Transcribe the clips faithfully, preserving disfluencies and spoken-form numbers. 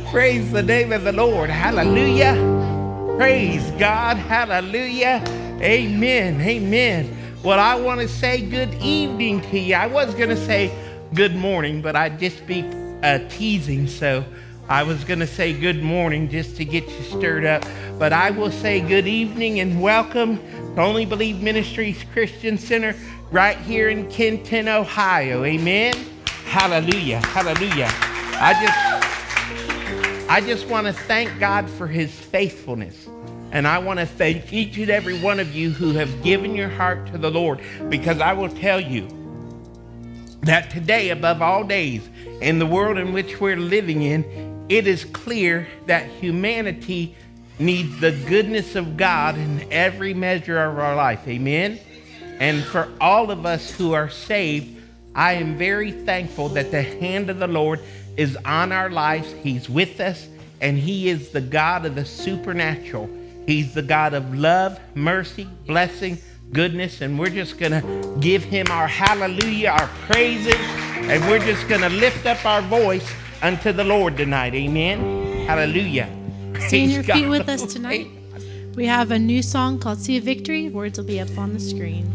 Praise the name of the Lord. Hallelujah. Praise God. Hallelujah. Amen. Amen. Well, I want to say good evening to you. I was going to say good morning, but I'd just be uh, teasing. So I was going to say good morning just to get you stirred up. But I will say good evening and welcome to Only Believe Ministries Christian Center right here in Kenton, Ohio. Amen. Hallelujah. Hallelujah. I just... I just want to thank God for his faithfulness. And I want to thank each and every one of you who have given your heart to the Lord. Because I will tell you that today, above all days, in the world in which we're living in, it is clear that humanity needs the goodness of God in every measure of our life. Amen? And for all of us who are saved, I am very thankful that the hand of the Lord is on our lives. He's with us, and he is the God of the supernatural. He's the God of love, mercy, blessing, goodness, and we're just going to give him our hallelujah, our praises, and we're just going to lift up our voice unto the Lord tonight. Amen. Hallelujah. Stay on your feet with us tonight. We have a new song called Sea of Victory. Words will be up on the screen.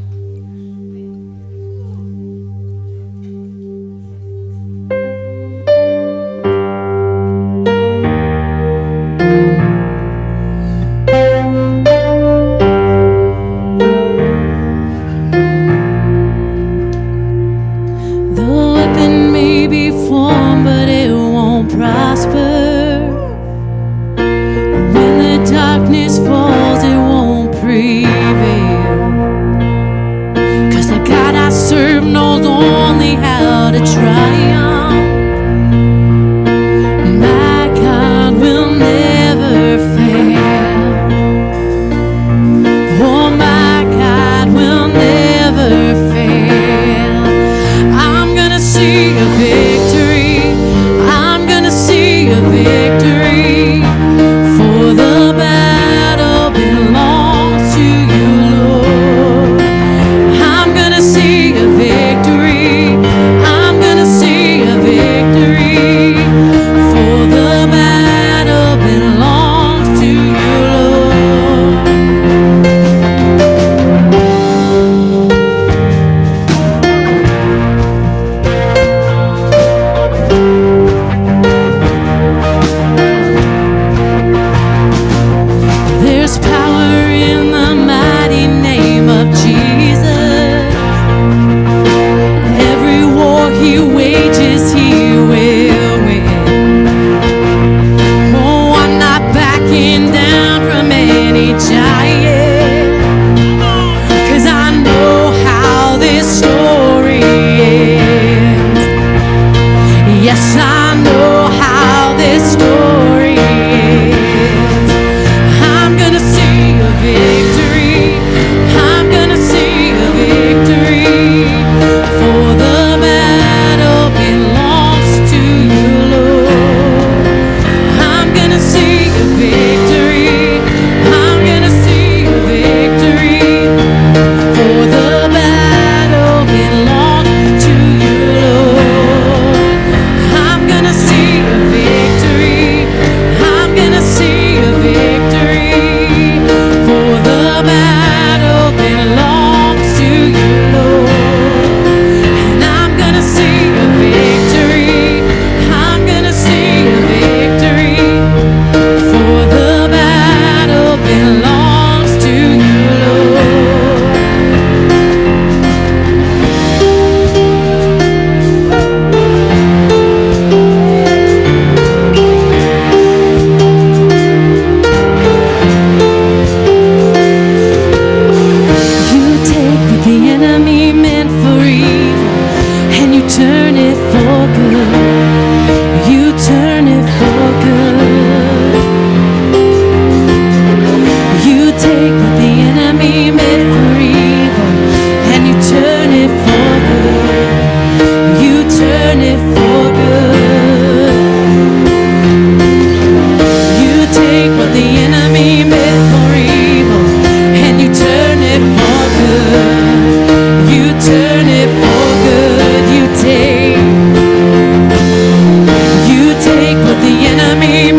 Take what the enemy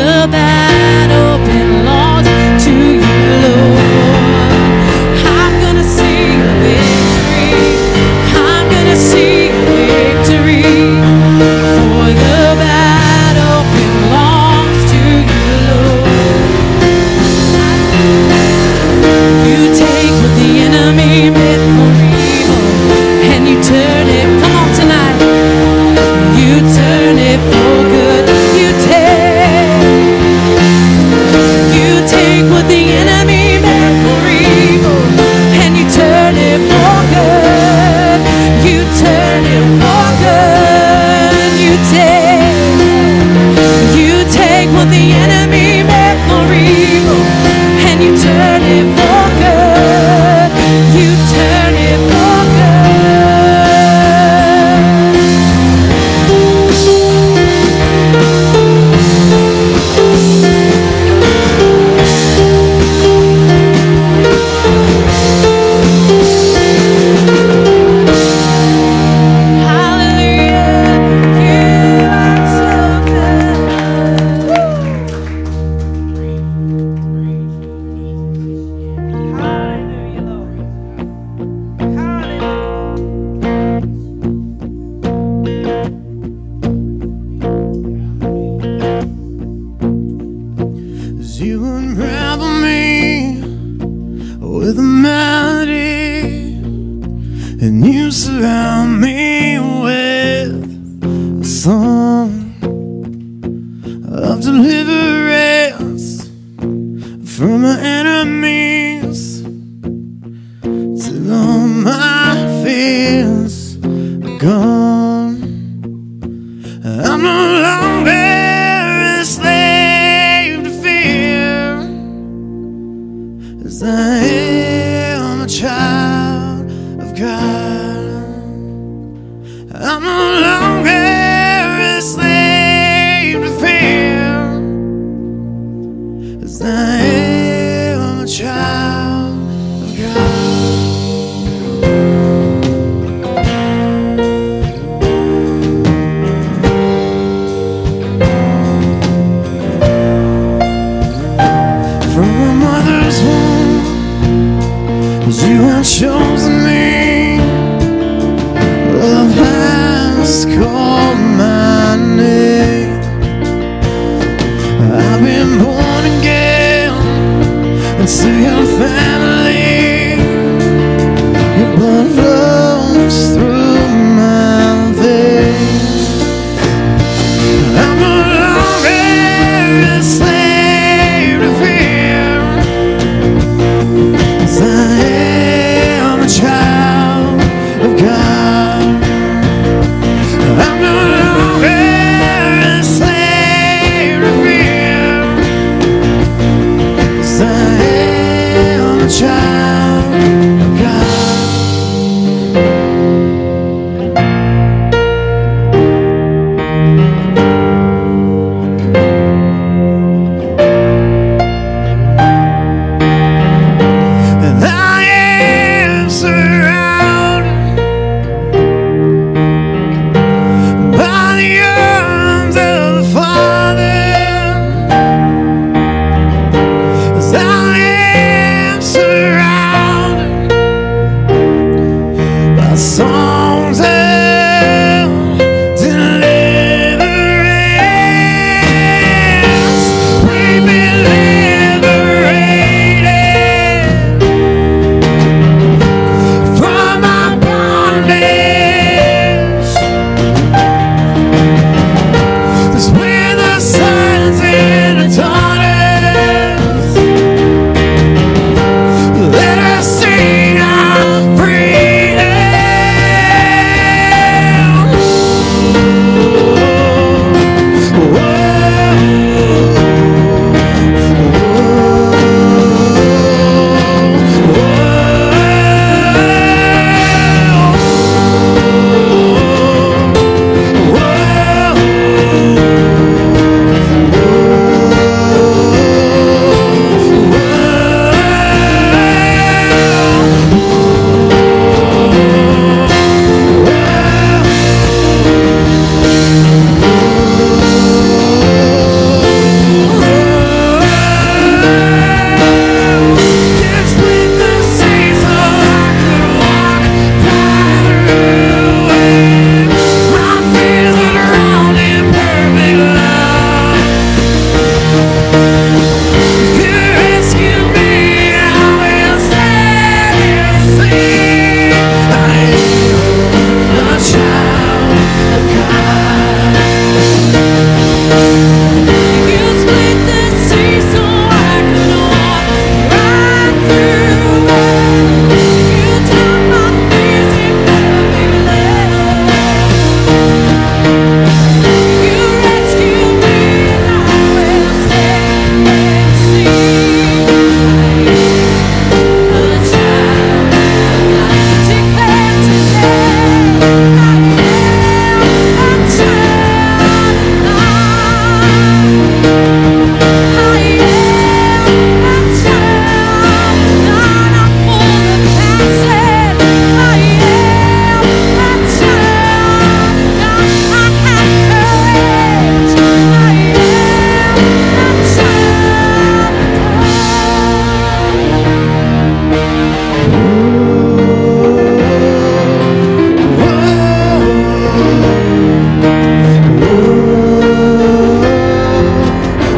the battle belongs to you, Lord. I'm gonna sing a victory. I'm gonna sing a victory. For the battle belongs to you, Lord. You take what the enemy meant for evil and you turn it. Come on tonight. You turn it for good. You take, you take what the enemy meant for evil and you turn it for good. You turn it for good. You take, you take what the enemy meant for evil and you turn it for good. You turn it for good. You unravel me with a melody, and you surround me with a song of deliverance from my enemies, till all my fears are gone. I'm no longer a slave to fear, as I am a child of God. I'm no longer a slave to fear, as I am a child of God. You have chosen me, love has called my name. I've been born again into your family. Your blood flows through my veins. I'm no longer a slave to fear, as I am a child of God. I'm no longer a slave to fear, 'cause I am a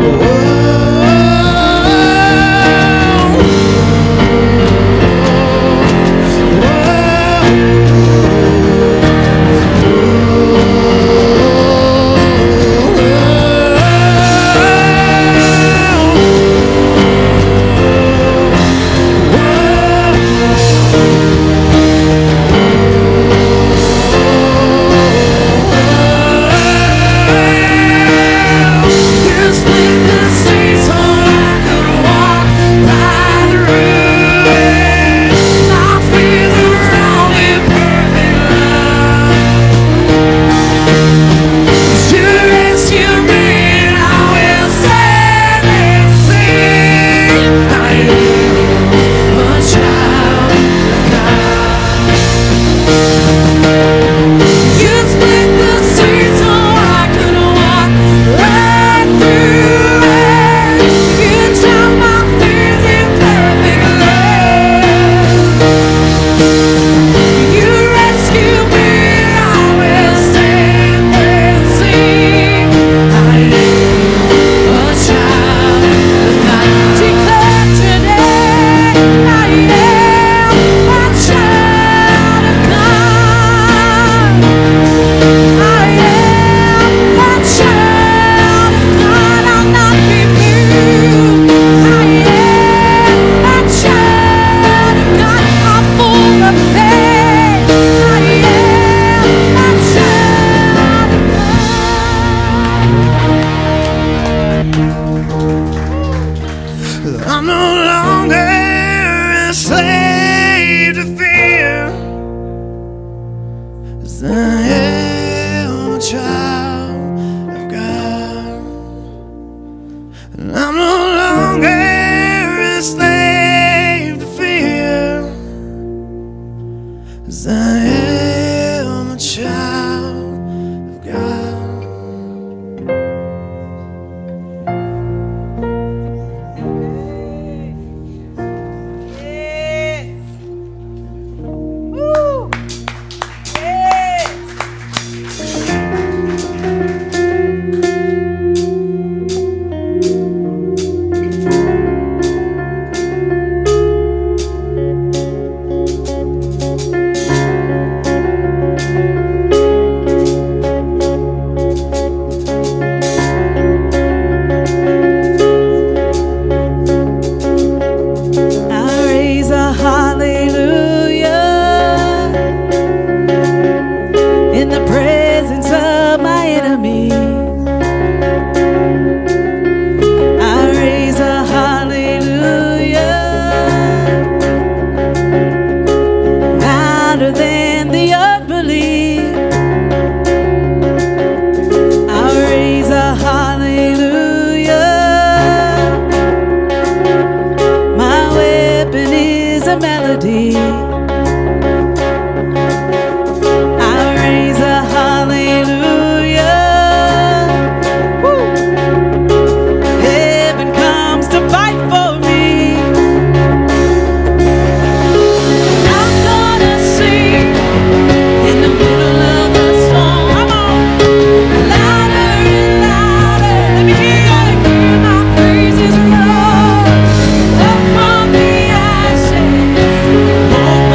Oh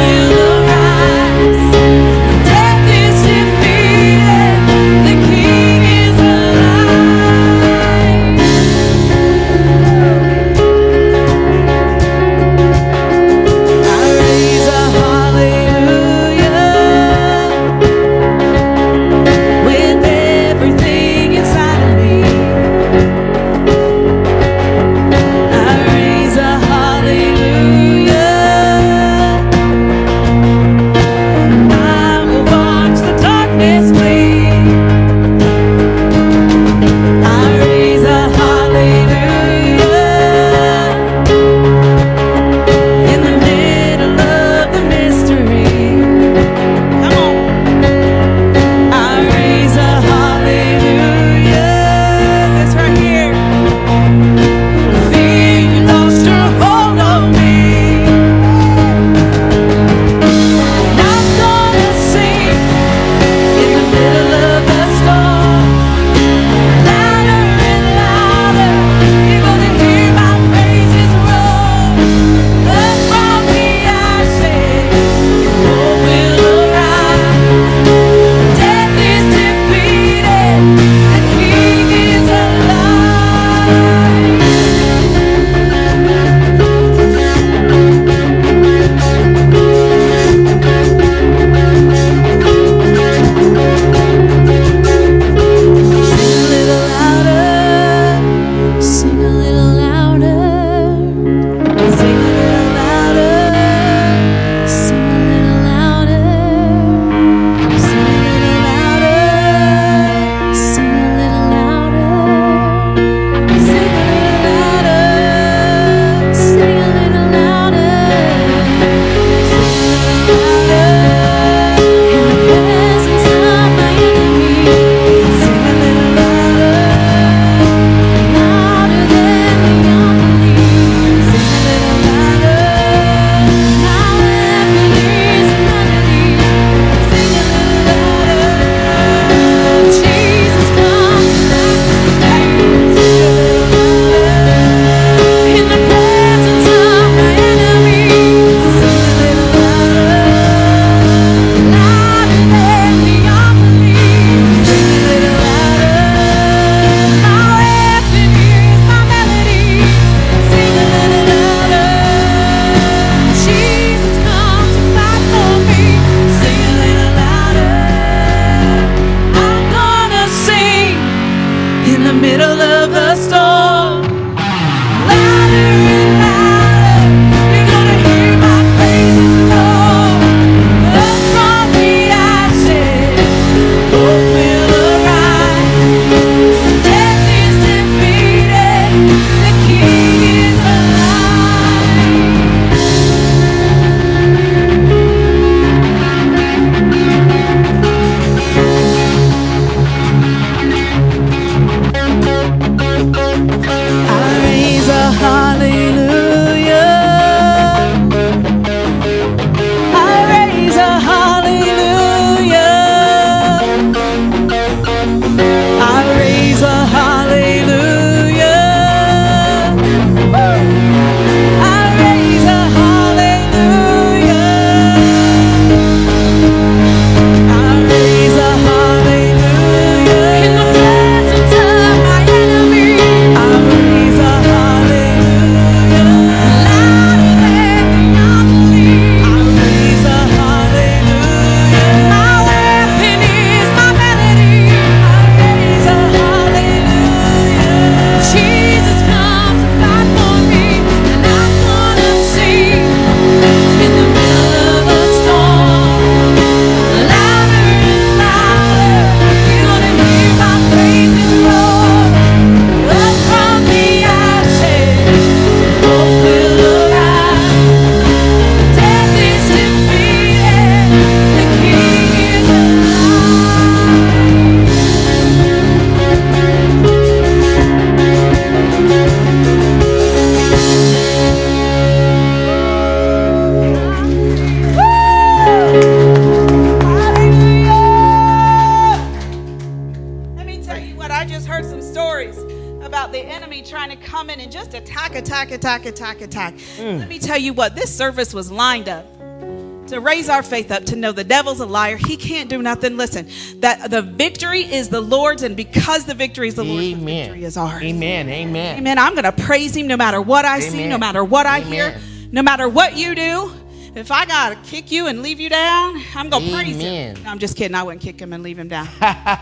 just attack, attack, attack, attack, attack. Mm. Let me tell you what, this service was lined up to raise our faith up, to know the devil's a liar. He can't do nothing. Listen, that the victory is the Lord's, and because the victory is the Lord's, the victory is ours. Amen. Amen. Amen. I'm going to praise him no matter what I Amen. see, no matter what I Amen. hear, no matter what you do. If I got to kick you and leave you down, I'm going to praise him. No, I'm just kidding. I wouldn't kick him and leave him down.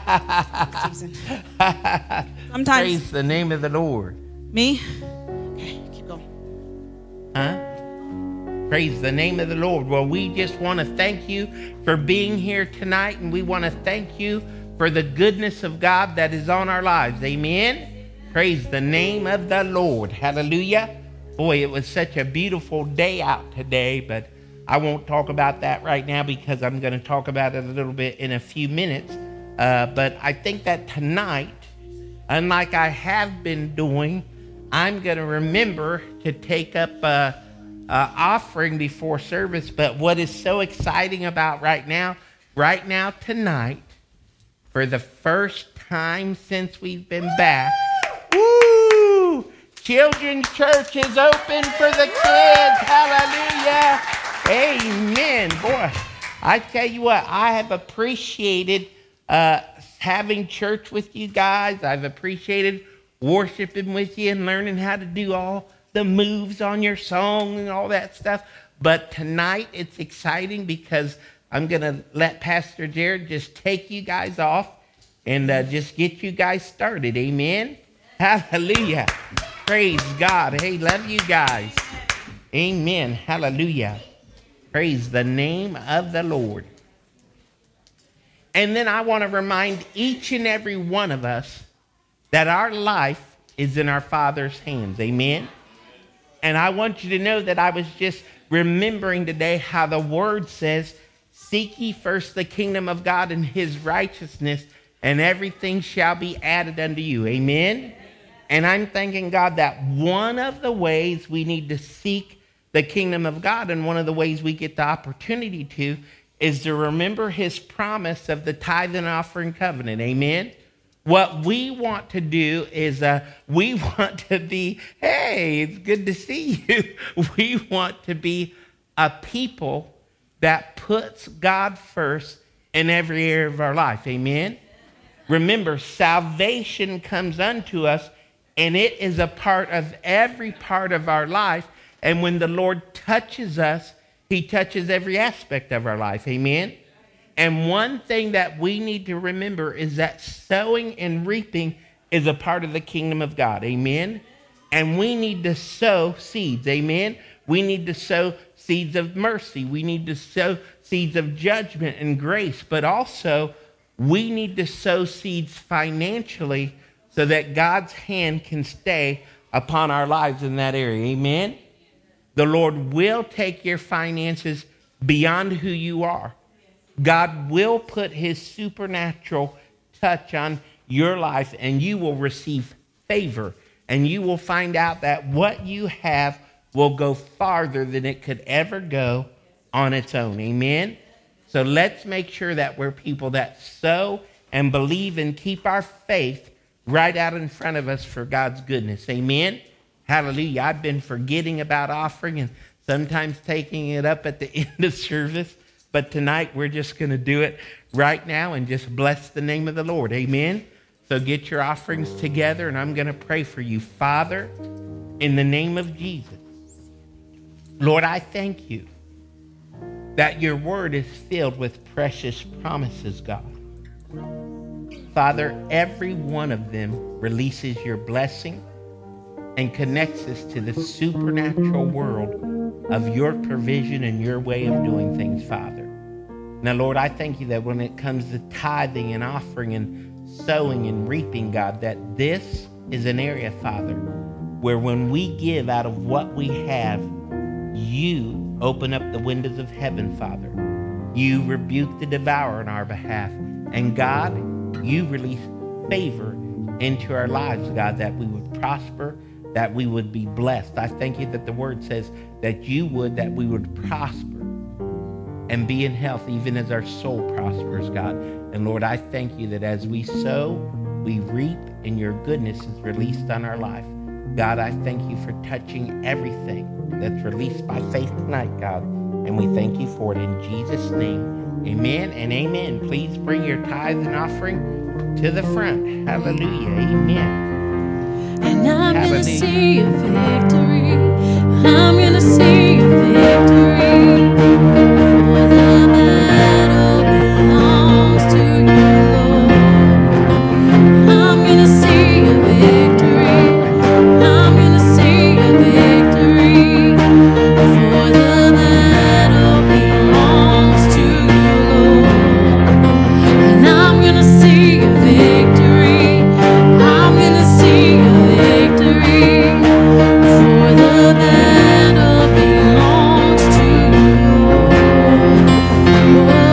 Sometimes. Praise the name of the Lord. Me? Okay, keep going. Huh? Praise the name of the Lord. Well, we just want to thank you for being here tonight, and we want to thank you for the goodness of God that is on our lives. Amen. Praise the name of the Lord. Hallelujah. Boy, it was such a beautiful day out today, but I won't talk about that right now because I'm going to talk about it a little bit in a few minutes. Uh, but I think that tonight, unlike I have been doing, I'm going to remember to take up uh, Uh, offering before service. But what is so exciting about right now, right now tonight, for the first time since we've been back, woo! Children's Church is open for the kids. Hallelujah. Amen. Boy, I tell you what, I have appreciated uh, having church with you guys. I've appreciated worshiping with you and learning how to do all the moves on your song and all that stuff. But tonight it's exciting because I'm going to let Pastor Jared just take you guys off and uh, just get you guys started. Amen. Hallelujah. Praise God. Hey, love you guys. Amen. Hallelujah. Praise the name of the Lord. And then I want to remind each and every one of us that our life is in our Father's hands. Amen. And I want you to know that I was just remembering today how the word says, seek ye first the kingdom of God and his righteousness, and everything shall be added unto you. Amen? And I'm thanking God that one of the ways we need to seek the kingdom of God, and one of the ways we get the opportunity to, is to remember his promise of the tithe and offering covenant. Amen? What we want to do is uh, we want to be, hey, it's good to see you. We want to be a people that puts God first in every area of our life. Amen? Remember, salvation comes unto us, and it is a part of every part of our life. And when the Lord touches us, he touches every aspect of our life. Amen? And one thing that we need to remember is that sowing and reaping is a part of the kingdom of God. Amen? And we need to sow seeds. Amen? We need to sow seeds of mercy. We need to sow seeds of judgment and grace. But also, we need to sow seeds financially so that God's hand can stay upon our lives in that area. Amen? The Lord will take your finances beyond who you are. God will put his supernatural touch on your life, and you will receive favor, and you will find out that what you have will go farther than it could ever go on its own. Amen? So let's make sure that we're people that sow and believe and keep our faith right out in front of us for God's goodness. Amen? Hallelujah. I've been forgetting about offering and sometimes taking it up at the end of service. But tonight, we're just going to do it right now and just bless the name of the Lord. Amen? So get your offerings together, and I'm going to pray for you. Father, in the name of Jesus, Lord, I thank you that your word is filled with precious promises, God. Father, every one of them releases your blessing and connects us to the supernatural world of your provision and your way of doing things, Father. Now, Lord, I thank you that when it comes to tithing and offering and sowing and reaping, God, that this is an area, Father, where when we give out of what we have, you open up the windows of heaven, Father. You rebuke the devourer on our behalf. And God, you release favor into our lives, God, that we would prosper, that we would be blessed. I thank you that the word says that you would, that we would prosper and be in health, even as our soul prospers, God. And Lord, I thank you that as we sow, we reap, and your goodness is released on our life. God, I thank you for touching everything that's released by faith tonight, God. And we thank you for it in Jesus' name. Amen and amen. Please bring your tithe and offering to the front. Hallelujah. Amen. And I'm Hallelujah. gonna see a victory. I'm gonna see a victory. For the battle belongs to you, Lord. I'm gonna see a victory. I'm gonna see a victory. For the battle belongs to you, Lord. And I'm gonna see a victory. I'm gonna see a victory. For the battle belongs to you, Lord.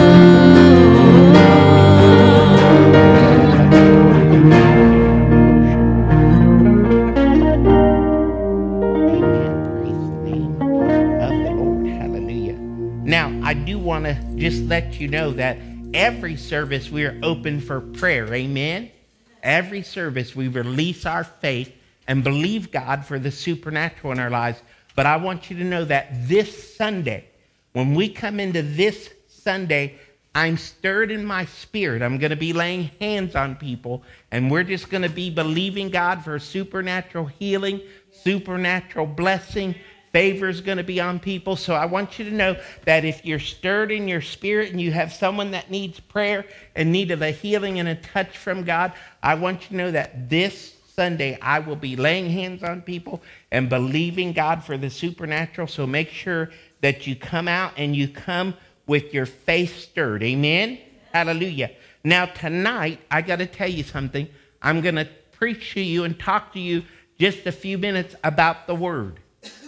Amen. Praise the name of the Lord. Hallelujah. Now, I do want to just let you know that every service we are open for prayer. Amen. Every service we release our faith and believe God for the supernatural in our lives. But I want you to know that this Sunday, when we come into this Sunday, I'm stirred in my spirit. I'm going to be laying hands on people, and we're just going to be believing God for supernatural healing, supernatural blessing. Favor is going to be on people. So I want you to know that if you're stirred in your spirit and you have someone that needs prayer and need of a healing and a touch from God, I want you to know that this Sunday I will be laying hands on people and believing God for the supernatural. So make sure that you come out and you come with your faith stirred. Amen? Hallelujah. Now tonight, I got to tell you something. I'm going to preach to you and talk to you just a few minutes about the word.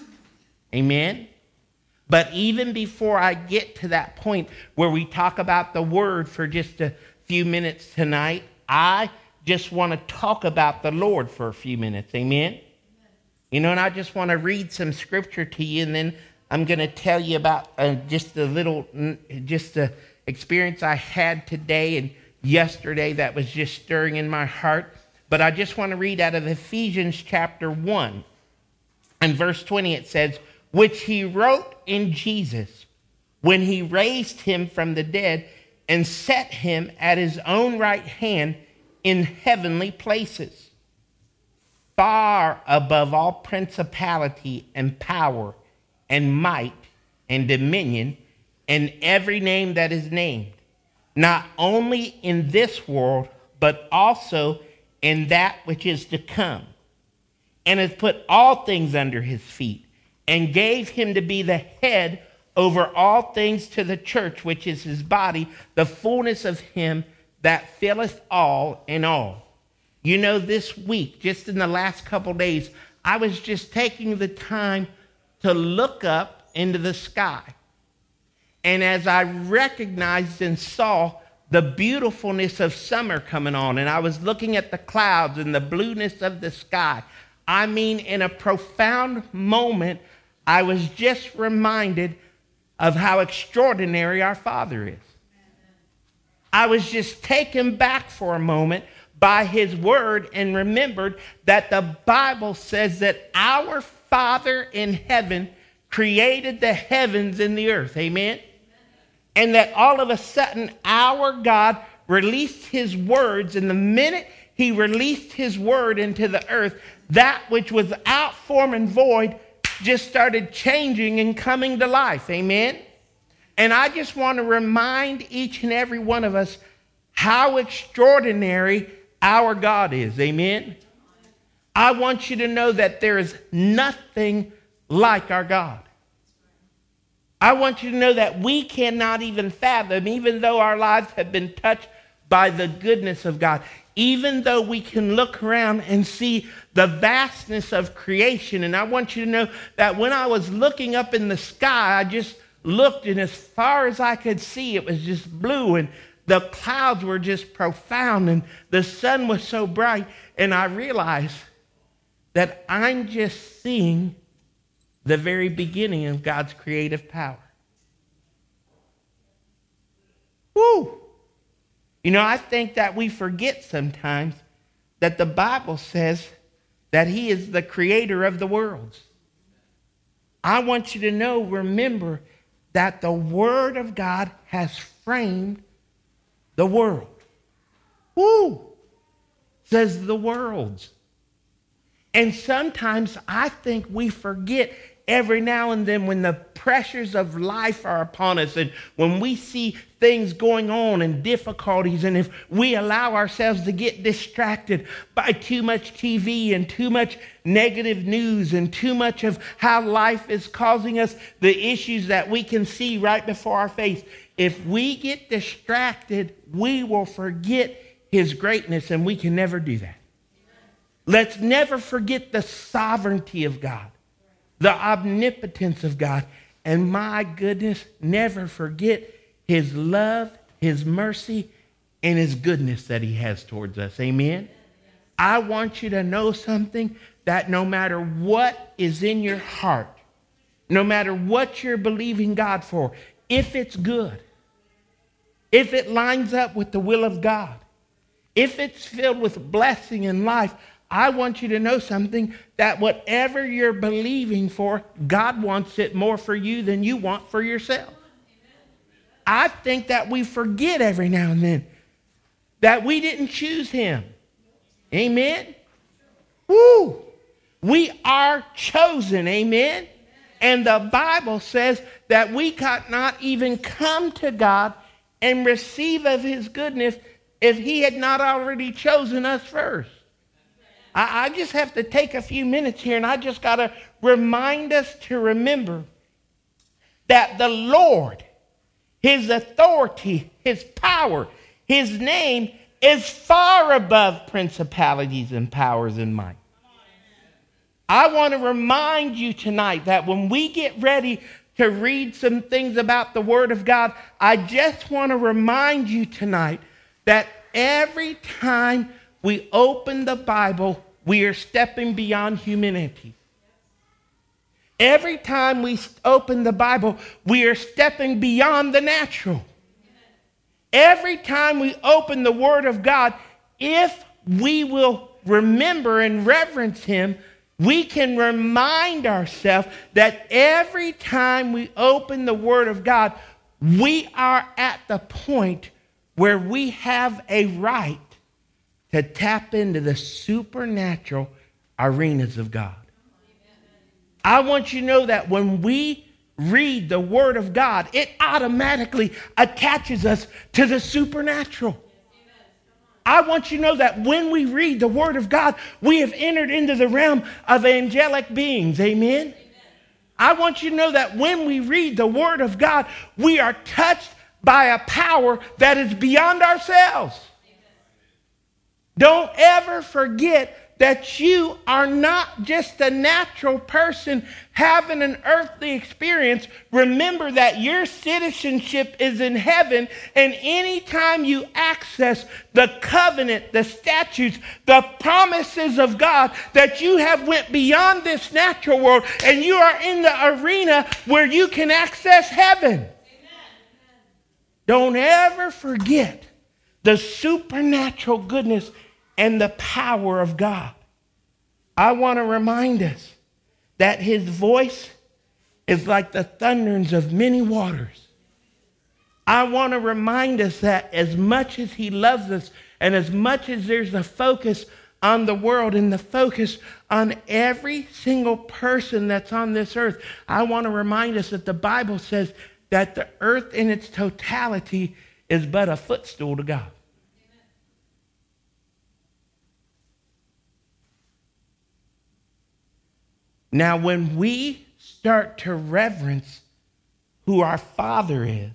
Amen? But even before I get to that point where we talk about the word for just a few minutes tonight, I just want to talk about the Lord for a few minutes. Amen? You know, and I just want to read some scripture to you, and then I'm going to tell you about uh, just a little, just the experience I had today and yesterday that was just stirring in my heart. But I just want to read out of Ephesians chapter one. And verse twenty, it says, which he wrote in Jesus when he raised him from the dead and set him at his own right hand in heavenly places, far above all principality and power and might and dominion and every name that is named, not only in this world, but also in that which is to come, and hath put all things under his feet, and gave him to be the head over all things to the church, which is his body, the fullness of him that filleth all in all. You know, this week, just in the last couple days, I was just taking the time to look up into the sky. And as I recognized and saw the beautifulness of summer coming on, and I was looking at the clouds and the blueness of the sky, I mean, in a profound moment, I was just reminded of how extraordinary our Father is. I was just taken back for a moment by his word and remembered that the Bible says that our Father in heaven created the heavens and the earth. Amen? And that all of a sudden our God released his words, and the minute he released his word into the earth, that which was without form and void just started changing and coming to life. Amen? And I just want to remind each and every one of us how extraordinary our God is. Amen? I want you to know that there is nothing like our God. I want you to know that we cannot even fathom, even though our lives have been touched by the goodness of God, even though we can look around and see the vastness of creation. And I want you to know that when I was looking up in the sky, I just looked, and as far as I could see, it was just blue, and the clouds were just profound, and the sun was so bright. And I realized that I'm just seeing the very beginning of God's creative power. Woo! You know, I think that we forget sometimes that the Bible says that he is the creator of the worlds. I want you to know, remember, that the Word of God has framed the world. Woo! Says the worlds. And sometimes I think we forget every now and then when the pressures of life are upon us and when we see things going on and difficulties, and if we allow ourselves to get distracted by too much T V and too much negative news and too much of how life is causing us the issues that we can see right before our face, if we get distracted, we will forget his greatness, and we can never do that. Let's never forget the sovereignty of God, the omnipotence of God, and my goodness, never forget his love, his mercy, and his goodness that he has towards us. Amen? I want you to know something, that no matter what is in your heart, no matter what you're believing God for, if it's good, if it lines up with the will of God, if it's filled with blessing and life, I want you to know something, that whatever you're believing for, God wants it more for you than you want for yourself. I think that we forget every now and then that we didn't choose him. Amen? Woo! We are chosen. Amen? And the Bible says that we could not even come to God and receive of his goodness if he had not already chosen us first. I, I just have to take a few minutes here, and I just got to remind us to remember that the Lord, his authority, his power, his name is far above principalities and powers and might. I want to remind you tonight that when we get ready to read some things about the Word of God, I just want to remind you tonight that every time we open the Bible, we are stepping beyond humanity. Every time we open the Bible, we are stepping beyond the natural. Every time we open the Word of God, if we will remember and reverence him, we can remind ourselves that every time we open the Word of God, we are at the point where we have a right to tap into the supernatural arenas of God. I want you to know that when we read the Word of God, it automatically attaches us to the supernatural. I want you to know that when we read the Word of God, we have entered into the realm of angelic beings. Amen? Amen. I want you to know that when we read the Word of God, we are touched by a power that is beyond ourselves. Amen. Don't ever forget that you are not just a natural person having an earthly experience. Remember that your citizenship is in heaven, and anytime you access the covenant, the statutes, the promises of God, that you have went beyond this natural world and you are in the arena where you can access heaven. Amen. Don't ever forget the supernatural goodness and the power of God. I want to remind us that his voice is like the thunderings of many waters. I want to remind us that as much as he loves us, and as much as there's a focus on the world and the focus on every single person that's on this earth, I want to remind us that the Bible says that the earth in its totality is but a footstool to God. Now, when we start to reverence who our Father is,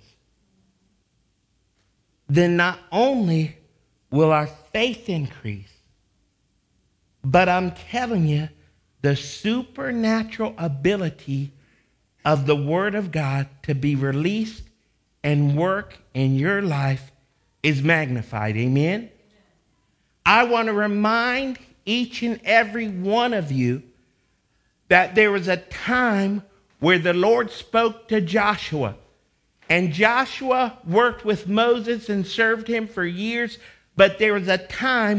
then not only will our faith increase, but I'm telling you, the supernatural ability of the Word of God to be released and work in your life is magnified. Amen? I want to remind each and every one of you that there was a time where the Lord spoke to Joshua, and Joshua worked with Moses and served him for years, but there was a time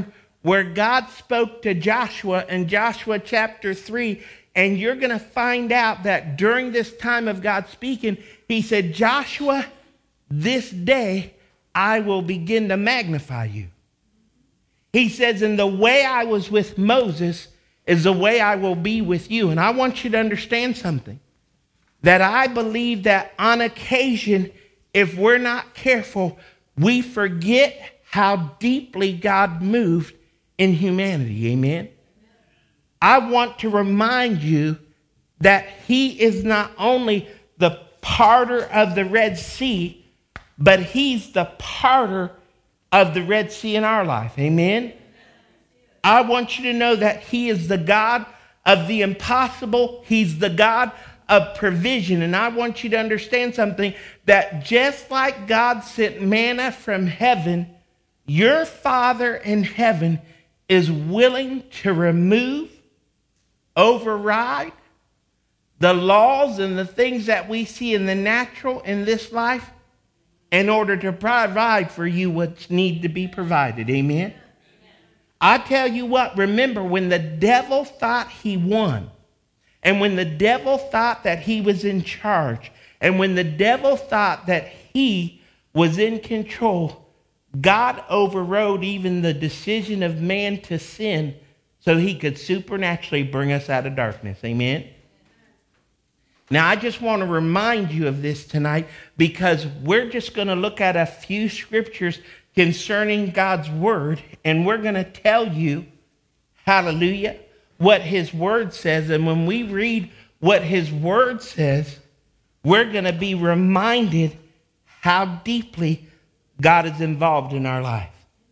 where God spoke to Joshua in Joshua chapter three. And you're going to find out that during this time of God speaking, he said, Joshua, this day I will begin to magnify you. He says, and the way I was with Moses is the way I will be with you. And I want you to understand something, that I believe that on occasion, if we're not careful, we forget how deeply God moved in humanity. Amen. I want to remind you that he is not only the parter of the Red Sea, but he's the parter of the Red Sea in our life. Amen. I want you to know that he is the God of the impossible. He's the God of provision. And I want you to understand something, that just like God sent manna from heaven, your Father in heaven is willing to remove, override the laws and the things that we see in the natural in this life in order to provide for you what's need to be provided. Amen. I tell you what, remember when the devil thought he won, and when the devil thought that he was in charge, and when the devil thought that he was in control, God overrode even the decision of man to sin so he could supernaturally bring us out of darkness. Amen. Now, I just want to remind you of this tonight, because we're just going to look at a few scriptures concerning God's word, and we're going to tell you, hallelujah, what his word says. And when we read what his word says, we're going to be reminded how deeply God is involved in our life.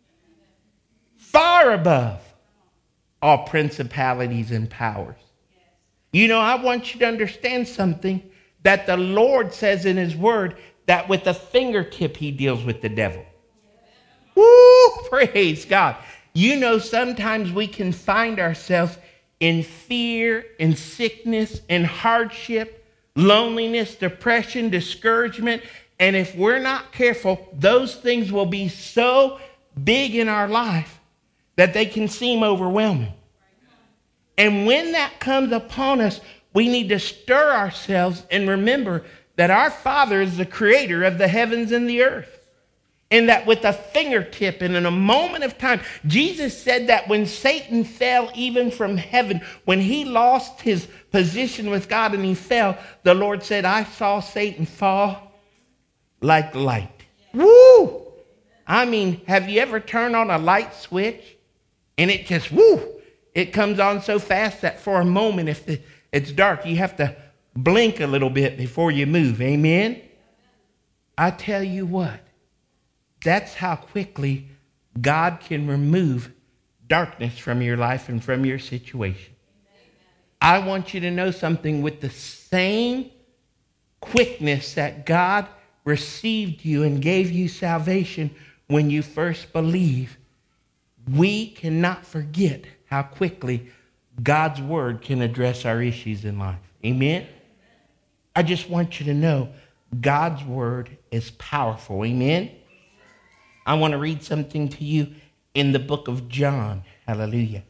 Far above all principalities and powers. You know, I want you to understand something, that the Lord says in his word that with a fingertip he deals with the devil. Woo! Praise God. You know, sometimes we can find ourselves in fear, in sickness, in hardship, loneliness, depression, discouragement. And if we're not careful, those things will be so big in our life that they can seem overwhelming. And when that comes upon us, we need to stir ourselves and remember that our Father is the creator of the heavens and the earth. And that with a fingertip and in a moment of time, Jesus said that when Satan fell even from heaven, when he lost his position with God and he fell, the Lord said, I saw Satan fall like light. Woo! I mean, have you ever turned on a light switch and it just, woo, it comes on so fast that for a moment, if the, it's dark, you have to blink a little bit before you move. Amen? I tell you what, that's how quickly God can remove darkness from your life and from your situation. I want you to know something. With the same quickness that God received you and gave you salvation when you first believed, we cannot forget how quickly God's word can address our issues in life. Amen? I just want you to know God's word is powerful. Amen? I want to read something to you in the book of John. Hallelujah.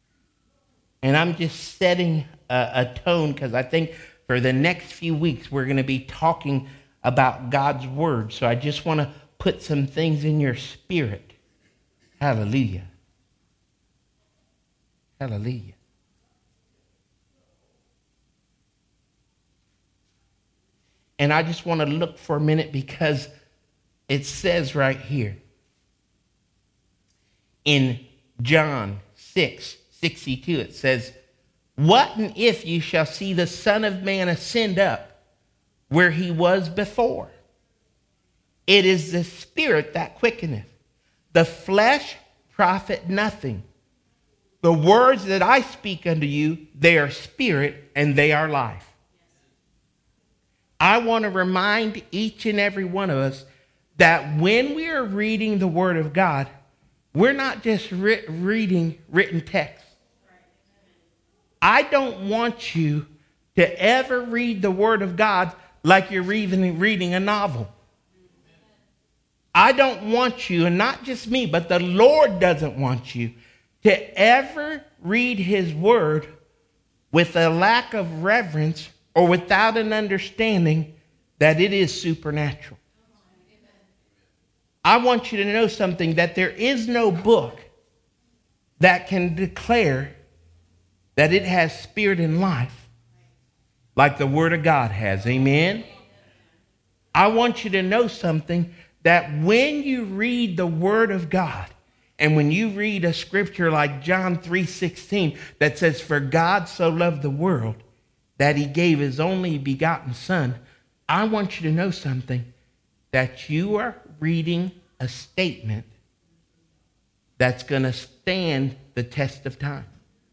And I'm just setting a, a tone, because I think for the next few weeks we're going to be talking about God's word. So I just want to put some things in your spirit. Hallelujah. Hallelujah. And I just want to look for a minute, because it says right here in John six sixty-two, it says, what and if you shall see the Son of Man ascend up where he was before? It is the Spirit that quickeneth. The flesh profit nothing. The words that I speak unto you, they are spirit and they are life. I want to remind each and every one of us that when we are reading the Word of God, we're not just re- reading written text. I don't want you to ever read the Word of God like you're reading, reading a novel. I don't want you, and not just me, but the Lord doesn't want you to ever read his word with a lack of reverence or without an understanding that it is supernatural. I want you to know something, that there is no book that can declare that it has spirit and life like the Word of God has. Amen? I want you to know something, that when you read the Word of God, and when you read a scripture like John three sixteen that says, "For God so loved the world that he gave his only begotten Son," I want you to know something, that you are reading a statement that's going to stand the test of time,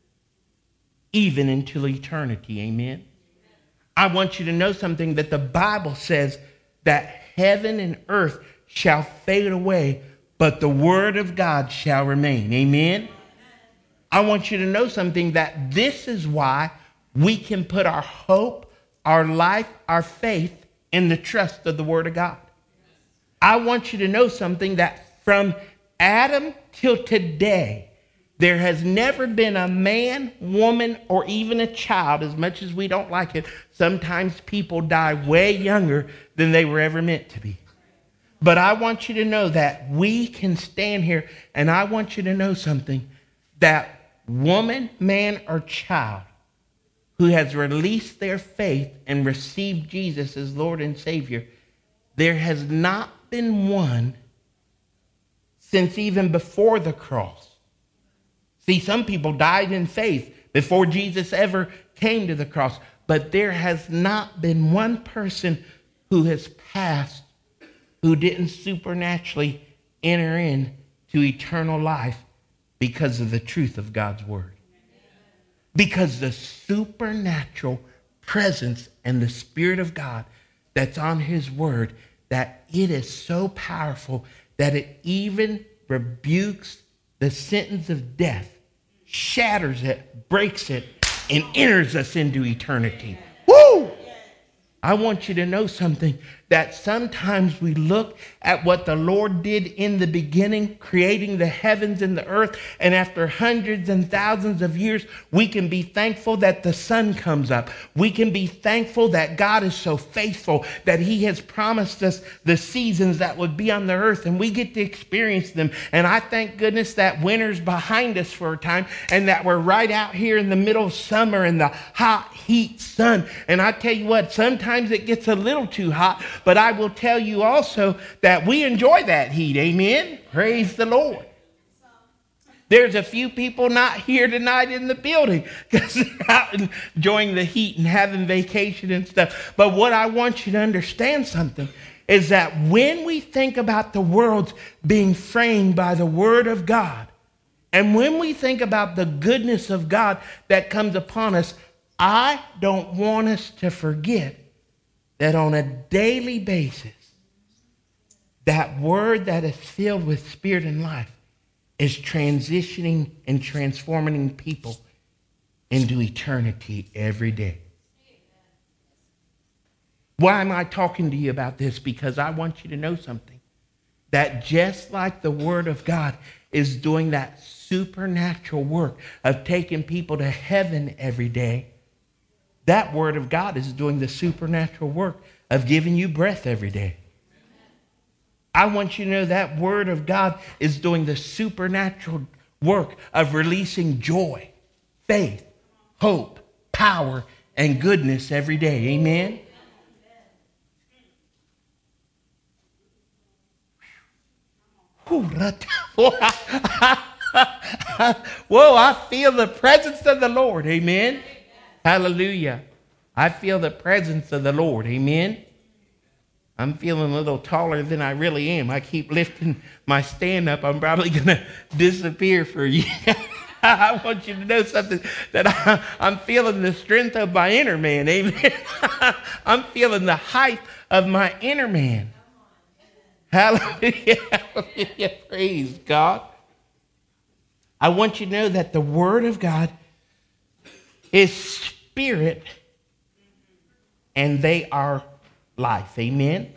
even until eternity. Amen? I want you to know something, that the Bible says that heaven and earth shall fade away, but the word of God shall remain. Amen? I want you to know something, that this is why we can put our hope, our life, our faith in the trust of the word of God. I want you to know something, that from Adam till today, there has never been a man, woman, or even a child, as much as we don't like it. Sometimes people die way younger than they were ever meant to be. But I want you to know that we can stand here, and I want you to know something, that woman, man, or child who has released their faith and received Jesus as Lord and Savior, there has not been one since even before the cross. See, some people died in faith before Jesus ever came to the cross, but there has not been one person who has passed who didn't supernaturally enter in to eternal life because of the truth of God's word. Because the supernatural presence and the Spirit of God that's on his word, that it is so powerful that it even rebukes the sentence of death, shatters it, breaks it, and enters us into eternity. Woo! I want you to know something, that sometimes we look at what the Lord did in the beginning, creating the heavens and the earth, and after hundreds and thousands of years, we can be thankful that the sun comes up. We can be thankful that God is so faithful, that he has promised us the seasons that would be on the earth, and we get to experience them. And I thank goodness that winter's behind us for a time, and that we're right out here in the middle of summer in the hot heat sun. And I tell you what, sometimes it gets a little too hot, but I will tell you also that we enjoy that heat. Amen? Praise the Lord. There's a few people not here tonight in the building because they're out enjoying the heat and having vacation and stuff. But what I want you to understand something is that when we think about the world being framed by the word of God, and when we think about the goodness of God that comes upon us, I don't want us to forget that on a daily basis, that word that is filled with spirit and life is transitioning and transforming people into eternity every day. Why am I talking to you about this? Because I want you to know something, that just like the word of God is doing that supernatural work of taking people to heaven every day, that word of God is doing the supernatural work of giving you breath every day. I want you to know that word of God is doing the supernatural work of releasing joy, faith, hope, power, and goodness every day. Amen? Whoa, I feel the presence of the Lord. Amen? Hallelujah. I feel the presence of the Lord. Amen. I'm feeling a little taller than I really am. I keep lifting my stand up. I'm probably going to disappear for you. I want you to know something, that I, I'm feeling the strength of my inner man. Amen. I'm feeling the height of my inner man. Hallelujah. Hallelujah. Praise God. I want you to know that the word of God is spirit, and they are life. Amen?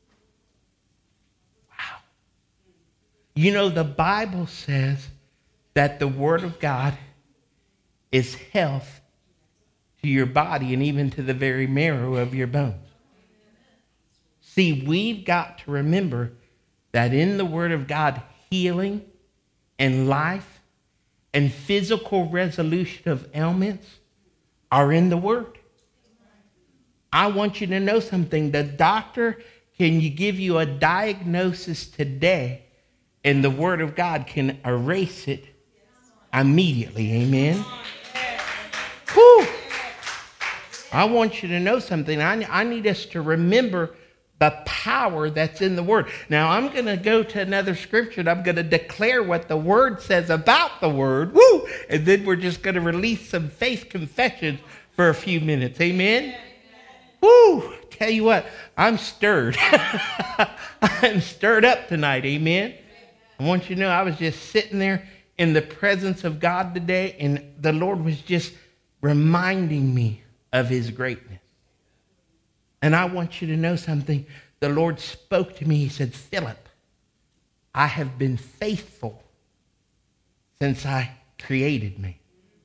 Wow. You know, the Bible says that the Word of God is health to your body and even to the very marrow of your bones. See, we've got to remember that in the Word of God, healing and life and physical resolution of ailments are in the Word. I want you to know something. The doctor can you give you a diagnosis today, and the Word of God can erase it immediately. Amen. Whew. I want you to know something. I, I need us to remember the power that's in the Word. Now, I'm going to go to another scripture, and I'm going to declare what the Word says about the Word. Woo! And then we're just going to release some faith confessions for a few minutes. Amen? Woo! Tell you what, I'm stirred. I'm stirred up tonight. Amen? I want you to know I was just sitting there in the presence of God today, and the Lord was just reminding me of His greatness. And I want you to know something. The Lord spoke to me. He said, Philip, I have been faithful since I created me.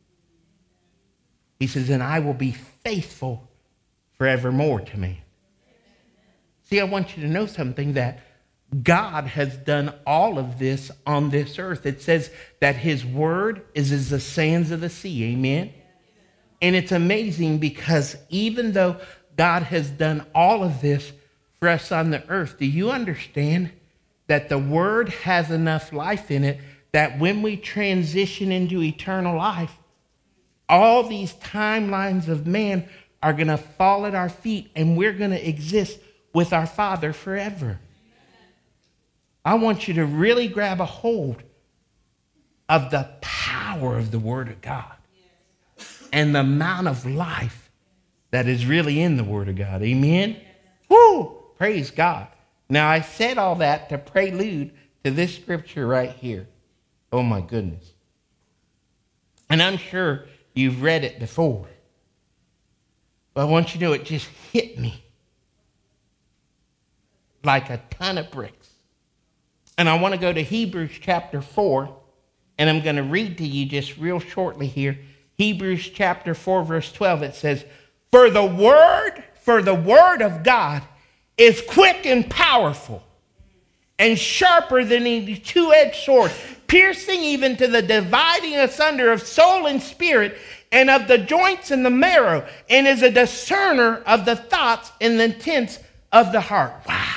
He says, and I will be faithful forevermore to me. See, I want you to know something, that God has done all of this on this earth. It says that His word is as the sands of the sea. Amen? And it's amazing because even though God has done all of this for us on the earth, do you understand that the word has enough life in it that when we transition into eternal life, all these timelines of man are going to fall at our feet and we're going to exist with our Father forever. I want you to really grab a hold of the power of the Word of God and the amount of life that is really in the Word of God. Amen? Woo! Praise God. Now, I said all that to prelude to this scripture right here. Oh, my goodness. And I'm sure you've read it before. But I want you to know it just hit me like a ton of bricks. And I want to go to Hebrews chapter four, and I'm going to read to you just real shortly here. Hebrews chapter four, verse twelve, it says, For the word, for the word of God is quick and powerful and sharper than any two-edged sword, piercing even to the dividing asunder of soul and spirit and of the joints and the marrow, and is a discerner of the thoughts and the intents of the heart. Wow.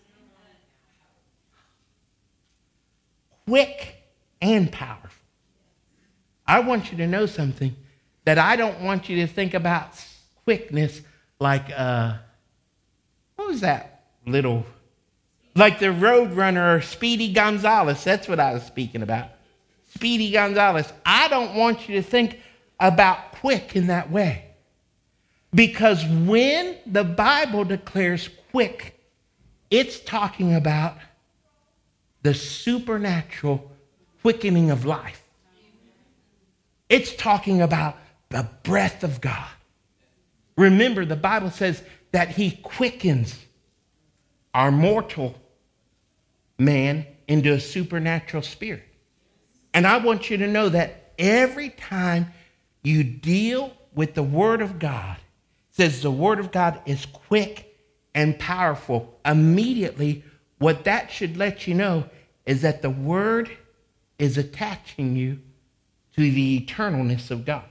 Quick and powerful. I want you to know something, that I don't want you to think about quickness like, uh, what was that little, like the Roadrunner or Speedy Gonzales. That's what I was speaking about. Speedy Gonzales. I don't want you to think about quick in that way. Because when the Bible declares quick, it's talking about the supernatural quickening of life. It's talking about the breath of God. Remember, the Bible says that He quickens our mortal man into a supernatural spirit. And I want you to know that every time you deal with the Word of God, it says the Word of God is quick and powerful. Immediately, what that should let you know is that the Word is attaching you to the eternalness of God.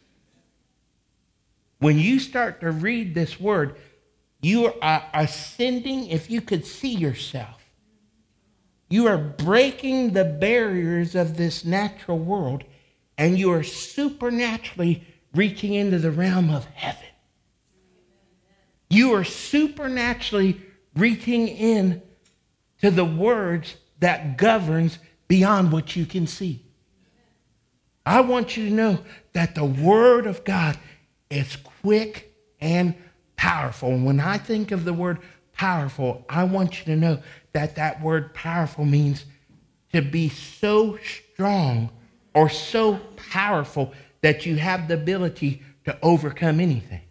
When you start to read this Word, you are ascending, if you could see yourself, you are breaking the barriers of this natural world, and you are supernaturally reaching into the realm of heaven. You are supernaturally reaching in to the words that governs beyond what you can see. I want you to know that the Word of God is quick and powerful. And when I think of the word powerful, I want you to know that that word powerful means to be so strong or so powerful that you have the ability to overcome anything.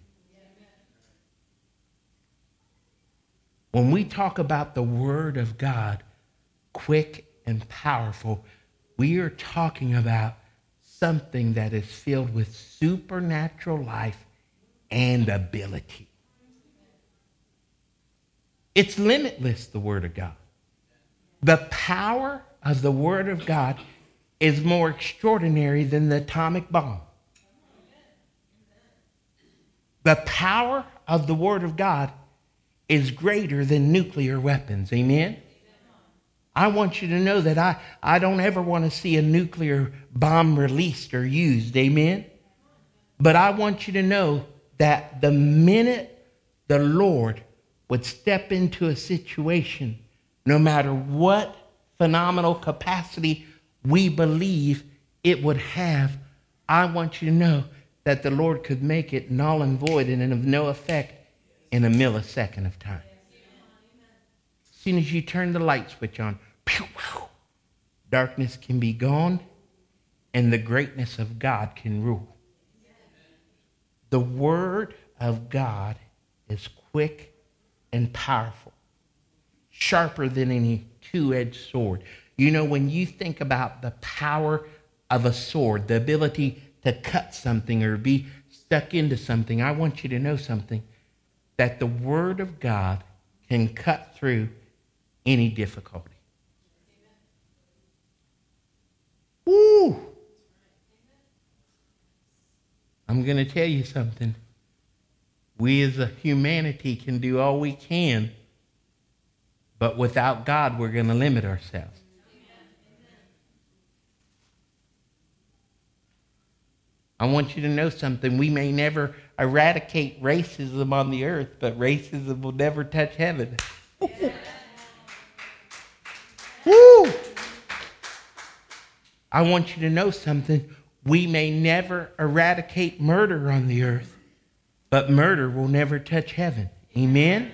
When we talk about the Word of God, quick and powerful, We are talking about something that is filled with supernatural life and ability. It's limitless, the Word of God. The power of the Word of God is more extraordinary than the atomic bomb. The power of the Word of God is greater than nuclear weapons. Amen? I want you to know that I, I don't ever want to see a nuclear bomb released or used. Amen? But I want you to know that the minute the Lord would step into a situation, no matter what phenomenal capacity we believe it would have, I want you to know that the Lord could make it null and void and of no effect in a millisecond of time. As soon as you turn the light switch on, pew, pew, darkness can be gone and the greatness of God can rule. The Word of God is quick and powerful, sharper than any two-edged sword. You know, when you think about the power of a sword, the ability to cut something or be stuck into something, I want you to know something, that the Word of God can cut through any difficulty. Woo! I'm going to tell you something. We as a humanity can do all we can, but without God, we're going to limit ourselves. I want you to know something. We may never eradicate racism on the earth, but racism will never touch heaven. Woo! I want you to know something. We may never eradicate murder on the earth, but murder will never touch heaven. Amen?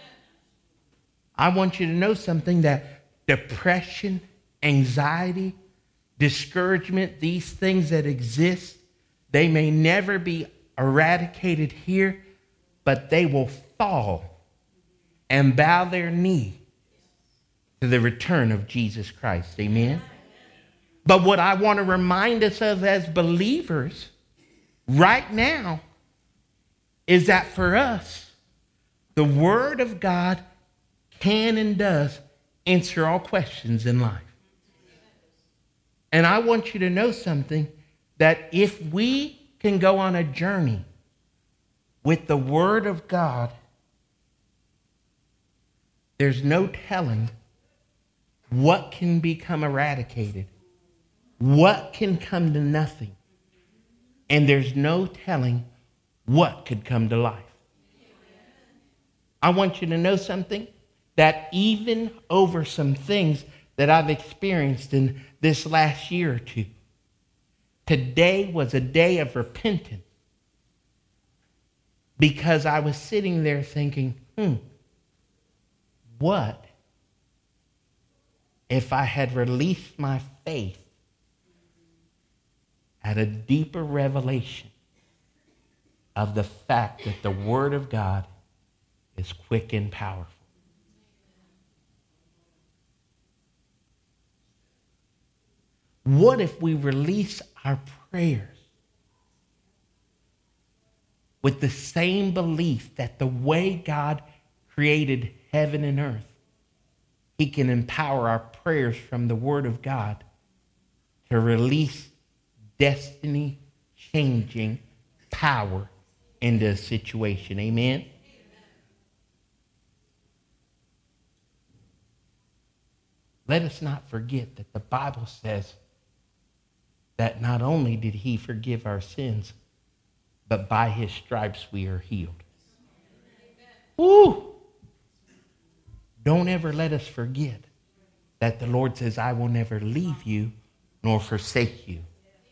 I want you to know something, that depression, anxiety, discouragement, these things that exist, they may never be eradicated here, but they will fall and bow their knee to the return of Jesus Christ. Amen? But what I want to remind us of as believers right now is that for us, the Word of God can and does answer all questions in life. And I want you to know something, that if we can go on a journey with the Word of God, there's no telling what can become eradicated, what can come to nothing, and there's no telling what could come to life. I want you to know something, that even over some things that I've experienced in this last year or two, today was a day of repentance, because I was sitting there thinking, hmm, what if I had released my faith at a deeper revelation of the fact that the Word of God is quick and powerful? What if we release our prayers with the same belief that the way God created heaven and earth, He can empower our prayers from the Word of God to release destiny-changing power into a situation? Amen? Let us not forget that the Bible says that not only did He forgive our sins, but by His stripes we are healed. Woo! Don't ever let us forget that the Lord says, I will never leave you nor forsake you.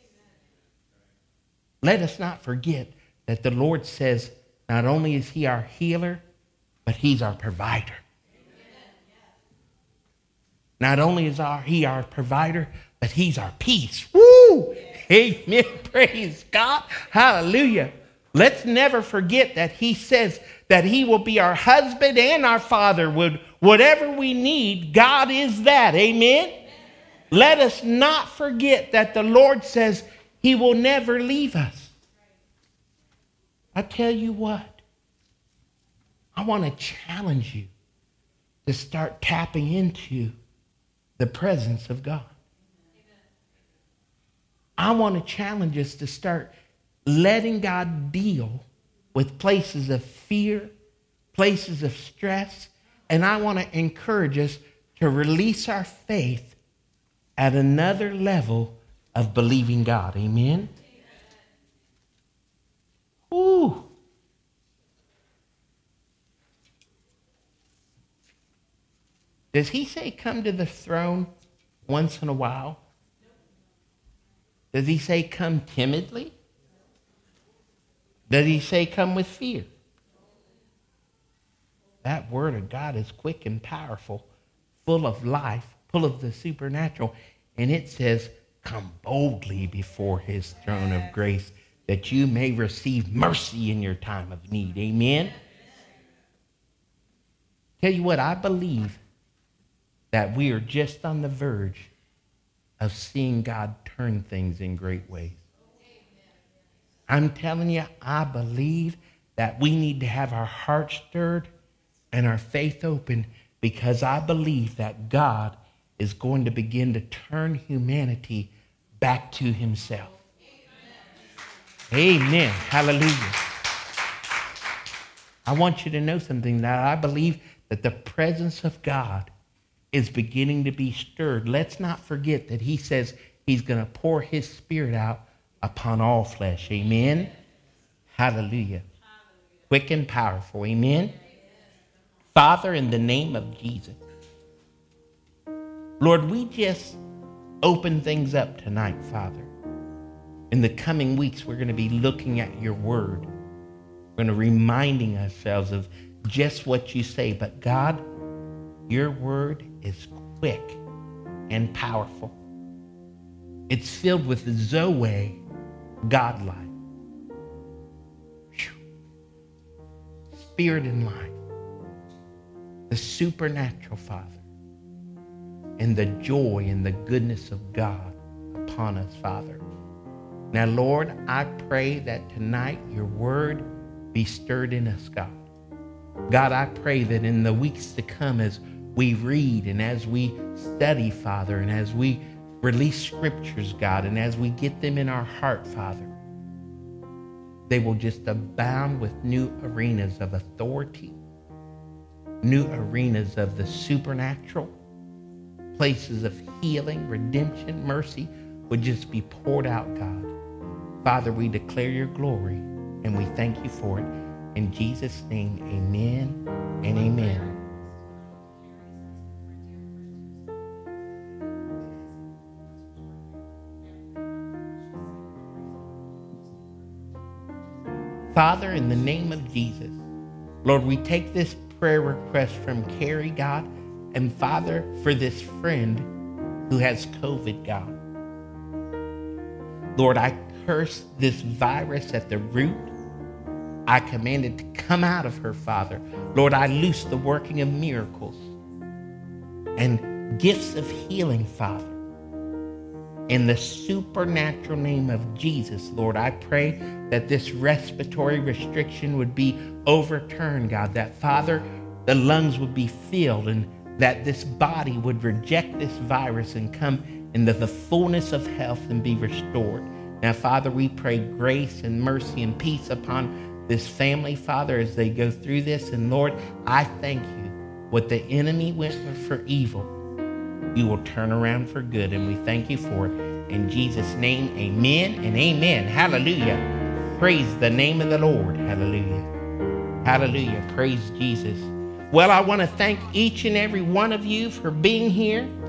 Let us not forget that the Lord says, not only is He our healer, but He's our provider. Not only is our, He our provider, but He's our peace. Woo! Amen. Praise God. Hallelujah. Let's never forget that He says that He will be our husband and our father. Whatever we need, God is that. Amen. Let us not forget that the Lord says he will never leave us. I tell you what, I want to challenge you to start tapping into the presence of God. I want to challenge us to start letting God deal with places of fear, places of stress, and I want to encourage us to release our faith at another level of believing God. Amen? Ooh. Does he say come to the throne once in a while? Does he say come timidly? Does he say come with fear? That word of God is quick and powerful, full of life, full of the supernatural. And it says, come boldly before his throne of grace that you may receive mercy in your time of need. Amen? Tell you what, I believe that we are just on the verge of seeing God turn things in great ways. I'm telling you, I believe that we need to have our hearts stirred and our faith open, because I believe that God is going to begin to turn humanity back to himself. Amen. Amen. Hallelujah. I want you to know something, that I believe that the presence of God is beginning to be stirred. Let's not forget that he says he's going to pour his spirit out upon all flesh. Amen. Hallelujah. Quick and powerful. Amen. Father, in the name of Jesus, Lord, we just open things up tonight, Father. In the coming weeks, we're going to be looking at your word. We're going to be reminding ourselves of just what you say. But God, your word is quick and powerful. It's filled with the Zoe, God-like. Spirit and life. The supernatural, Father. And the joy and the goodness of God upon us, Father. Now, Lord, I pray that tonight your word be stirred in us, God. God, I pray that in the weeks to come, as we read and as we study, Father, and as we release scriptures, God, and as we get them in our heart, Father, they will just abound with new arenas of authority, new arenas of the supernatural, places of healing, redemption, mercy would just be poured out, God. Father, we declare your glory and we thank you for it. In Jesus' name, amen and amen. Father, in the name of Jesus, Lord, we take this prayer request from Carrie, God, and Father, for this friend who has COVID, God. Lord, I curse this virus at the root. I command it to come out of her, Father. Lord, I loose the working of miracles and gifts of healing, Father. In the supernatural name of Jesus, Lord, I pray that this respiratory restriction would be overturned, God. That, Father, the lungs would be filled and that this body would reject this virus and come into the fullness of health and be restored. Now, Father, we pray grace and mercy and peace upon this family, Father, as they go through this. And Lord, I thank you. What the enemy went for evil, you will turn around for good. And we thank you for it. In Jesus' name, amen and amen. Hallelujah. Praise the name of the Lord. Hallelujah. Hallelujah. Praise Jesus. Well, I want to thank each and every one of you for being here.